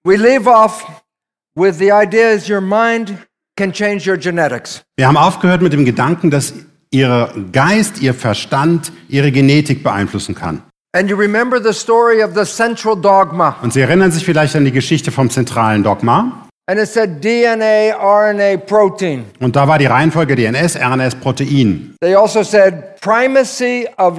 We leave off with the idea is your mind can change your genetics. Wir haben aufgehört mit dem Gedanken, dass Ihr Geist, Ihr Verstand, Ihre Genetik beeinflussen kann. And you remember the story of the central dogma. Und Sie erinnern sich vielleicht an die Geschichte vom zentralen Dogma. And it said DNA, RNA, protein. Und da war die Reihenfolge DNS, RNS, Protein. They also said primacy of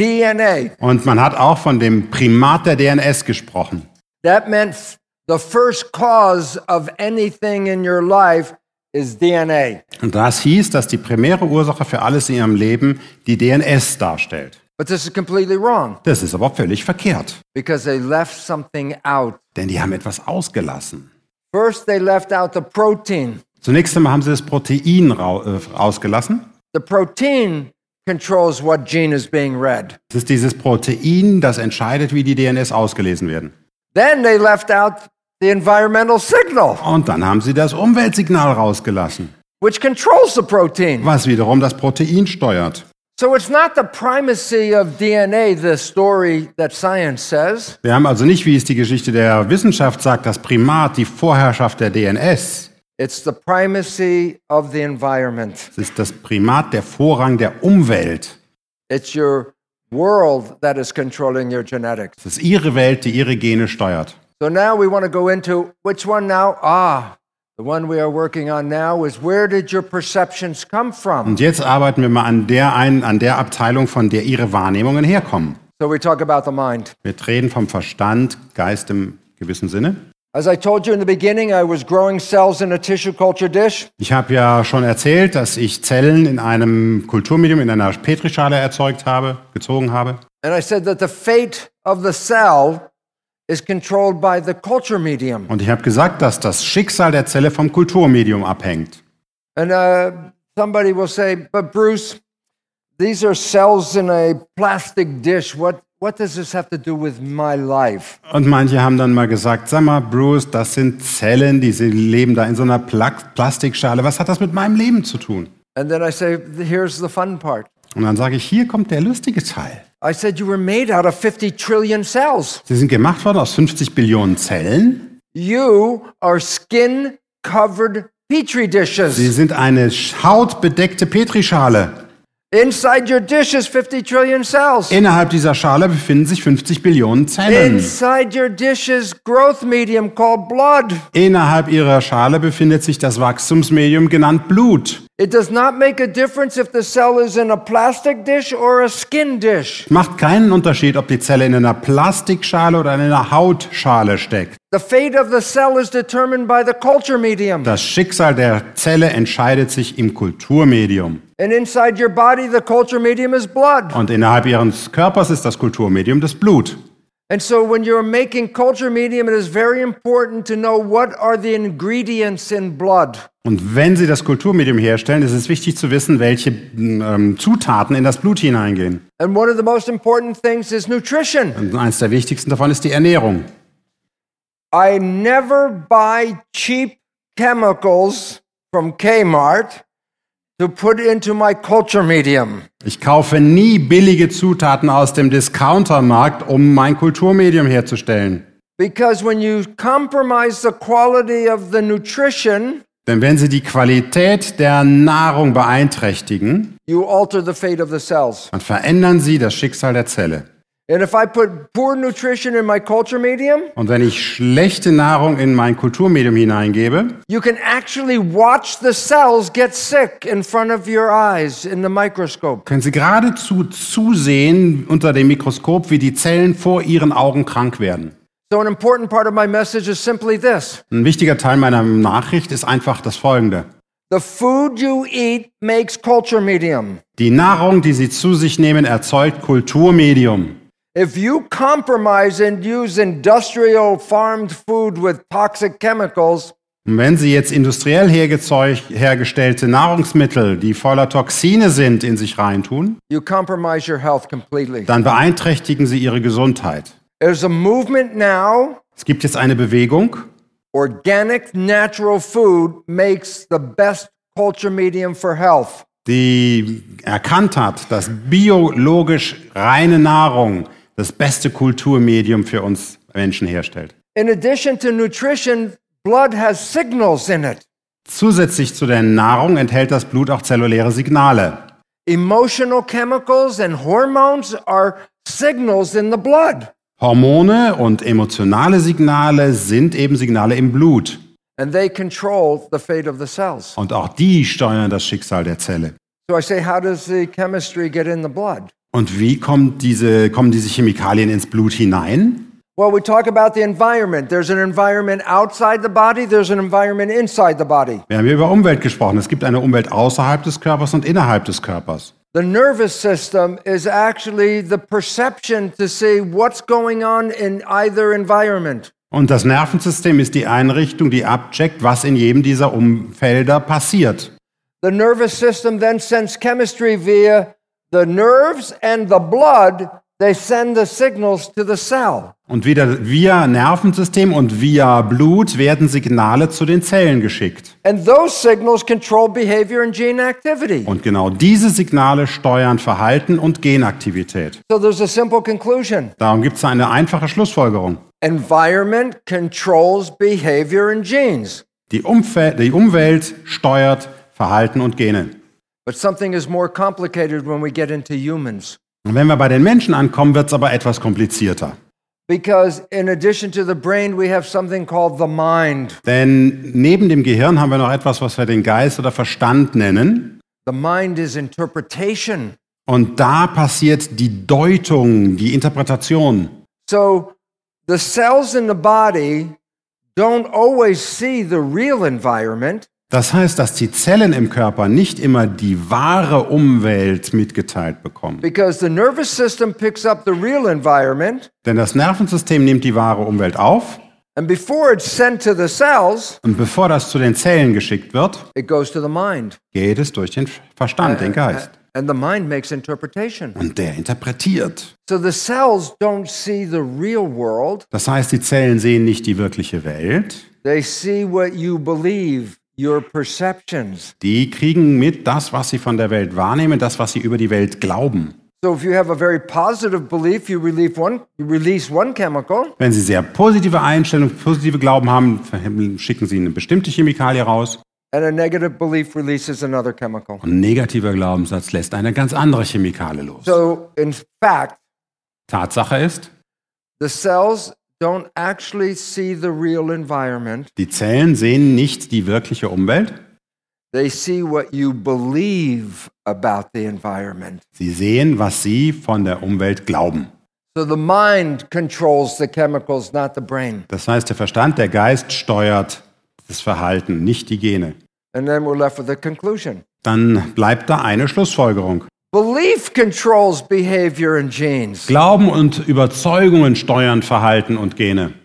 DNA. Und man hat auch von dem Primat der DNS gesprochen. That meant the first cause of anything in your life is DNA. Und das hieß, dass die primäre Ursache für alles in Ihrem Leben die DNS darstellt. But this is completely wrong Das ist aber völlig verkehrt, because they left something out. denn die haben etwas ausgelassen. First, they left out the protein. Zunächst einmal haben sie das Protein ausgelassen. The protein controls what gene is being read. Es ist dieses Protein, das entscheidet, wie die DNS ausgelesen werden. Then they left out the environmental signal, Und dann haben sie das Umweltsignal rausgelassen, which controls the protein. was wiederum das Protein steuert. So it's not the primacy of DNA, the story that science says. Wir haben also nicht, wie es die Geschichte der Wissenschaft sagt, das Primat, die Vorherrschaft der DNS. It's the primacy of the environment. Es ist das Primat, der Vorrang der Umwelt. It's your world that is controlling your genetics. Es ist ihre Welt, die ihre Gene steuert. So now we want to go into which one now? The one we are working on now is where did your perceptions come from? Und jetzt arbeiten wir mal an der Abteilung, von der ihre Wahrnehmungen herkommen. So we talk about the mind. Wir reden vom Verstand, Geist im gewissen Sinne. As I told you in the beginning, I was growing cells in a tissue culture dish. Ich habe ja schon erzählt, dass ich Zellen in einem Kulturmedium, in einer Petrischale gezogen habe. And I said that the fate of the cell is controlled by the culture medium. Und ich habe gesagt, dass das Schicksal der Zelle vom Kulturmedium abhängt. And somebody will say, but Bruce, these are cells in a plastic dish. What does this have to do with my life? Und manche haben dann mal gesagt, sag mal, Bruce, das sind Zellen, die leben da in so einer Plastikschale. Was hat das mit meinem Leben zu tun? And then I say, here's the fun part. Und dann sage ich, hier kommt der lustige Teil. I said you were made out of 50 trillion cells. Sie sind gemacht worden aus 50 Billionen Zellen. You are skin-covered petri dishes. Sie sind eine hautbedeckte Petrischale. Inside your dish is 50 trillion cells. Innerhalb dieser Schale befinden sich 50 Billionen Zellen. Inside your dish is growth medium called blood. Innerhalb ihrer Schale befindet sich das Wachstumsmedium genannt Blut. It does not make a difference if the cell is in a plastic dish or a skin dish. Macht keinen Unterschied, ob die Zelle in einer Plastikschale oder in einer Hautschale steckt. The fate of the cell is determined by the culture medium. Das Schicksal der Zelle entscheidet sich im Kulturmedium. And inside your body, the culture medium is blood. Und innerhalb ihres Körpers ist das Kulturmedium das Blut. And so when you're making culture medium, it is very important to know what are the ingredients in blood. Und wenn Sie das Kulturmedium herstellen, ist es wichtig zu wissen, welche Zutaten in das Blut hineingehen. And one of the most important things is nutrition. Und eines der wichtigsten davon ist die Ernährung. I never buy cheap chemicals from Kmart to put into my culture medium. Ich kaufe nie billige Zutaten aus dem Discountermarkt, um mein Kulturmedium herzustellen. Because when you compromise the quality of the nutrition, Denn wenn Sie die Qualität der Nahrung beeinträchtigen, you alter the fate of the cells. dann verändern Sie das Schicksal der Zelle. And if I put poor nutrition in my culture medium, Und wenn ich schlechte Nahrung in mein Kulturmedium hineingebe, you can actually watch the cells get sick in front of your eyes in the microscope. können Sie geradezu zusehen unter dem Mikroskop, wie die Zellen vor Ihren Augen krank werden. So an important part of my message is simply this. Ein wichtiger Teil meiner Nachricht ist einfach das Folgende. The food you eat makes culture medium. Die Nahrung, die Sie zu sich nehmen, erzeugt Kulturmedium. If you compromise and use industrial farmed food with toxic chemicals, Und wenn Sie jetzt industriell hergestellte Nahrungsmittel, die voller Toxine sind, in sich reintun, you compromise your health completely. dann beeinträchtigen Sie Ihre Gesundheit. There's a movement now. Es gibt jetzt eine Bewegung. Organic, natural food makes the best culture medium for health. Die erkannt hat, dass biologisch reine Nahrung das beste Kulturmedium für uns Menschen herstellt. In addition to nutrition, blood has signals in it. Zusätzlich zu der Nahrung enthält das Blut auch zelluläre Signale. Emotional chemicals and hormones are signals in the blood. Hormone und emotionale Signale sind eben Signale im Blut. And they control the fate of the cells. Und auch die steuern das Schicksal der Zelle. So I say, how does the chemistry get in the blood? Und wie kommen diese Chemikalien ins Blut hinein? Well, we talk about the environment. There's an environment outside the body, there's an environment inside the body. Wir haben hier über Umwelt gesprochen. Es gibt eine Umwelt außerhalb des Körpers und innerhalb des Körpers. The nervous system is actually the perception to see what's going on in either environment. Und das Nervensystem ist die Einrichtung, die abcheckt, was in jedem dieser Umfelder passiert. The nervous system then sends chemistry via the nerves and the blood. They send the signals to the cell. Und wieder via Nervensystem und via Blut werden Signale zu den Zellen geschickt. And those signals control behavior and gene activity. Und genau diese Signale steuern Verhalten und Genaktivität. So there's a simple conclusion. Darum gibt es eine einfache Schlussfolgerung. Environment controls behavior and genes. Die Umwelt steuert Verhalten und Gene. But something is more complicated when we get into humans. Und wenn wir bei den Menschen ankommen, wird es aber etwas komplizierter. Because in addition to the brain, we have something called the mind. Denn neben dem Gehirn haben wir noch etwas, was wir den Geist oder Verstand nennen. The mind is interpretation. Und da passiert die Deutung, die Interpretation. So the cells in the body don't always see the real environment. Das heißt, dass die Zellen im Körper nicht immer die wahre Umwelt mitgeteilt bekommen. Because the nervous system picks up the real environment. Denn das Nervensystem nimmt die wahre Umwelt auf. And before it's sent to the cells, Und bevor das zu den Zellen geschickt wird, it goes to the mind. geht es durch den Verstand, den Geist. And the mind makes interpretation. Und der interpretiert. So the cells don't see the real world. Das heißt, die Zellen sehen nicht die wirkliche Welt. They see what you believe, your perceptions. Die kriegen mit das, was sie von der Welt wahrnehmen, das, was sie über die Welt glauben. So if you have a very positive belief, you release one chemical. Wenn sie sehr positive Einstellungen, positive Glauben haben, schicken sie eine bestimmte Chemikalie raus. And a negative belief releases another chemical. Und ein negativer Glaubenssatz lässt eine ganz andere Chemikalie los. So in fact, Tatsache ist, the cells don't actually see the real environment. die Zellen sehen nicht die wirkliche Umwelt. They see what you believe about the environment. Sie sehen, was sie von der Umwelt glauben. So the mind controls the chemicals, not the brain. Das heißt, der Verstand, der Geist steuert das Verhalten, nicht die Gene. And then we're left with a conclusion. Dann bleibt da eine Schlussfolgerung. Belief controls behavior and genes. Glauben und Überzeugungen steuern Verhalten und Gene.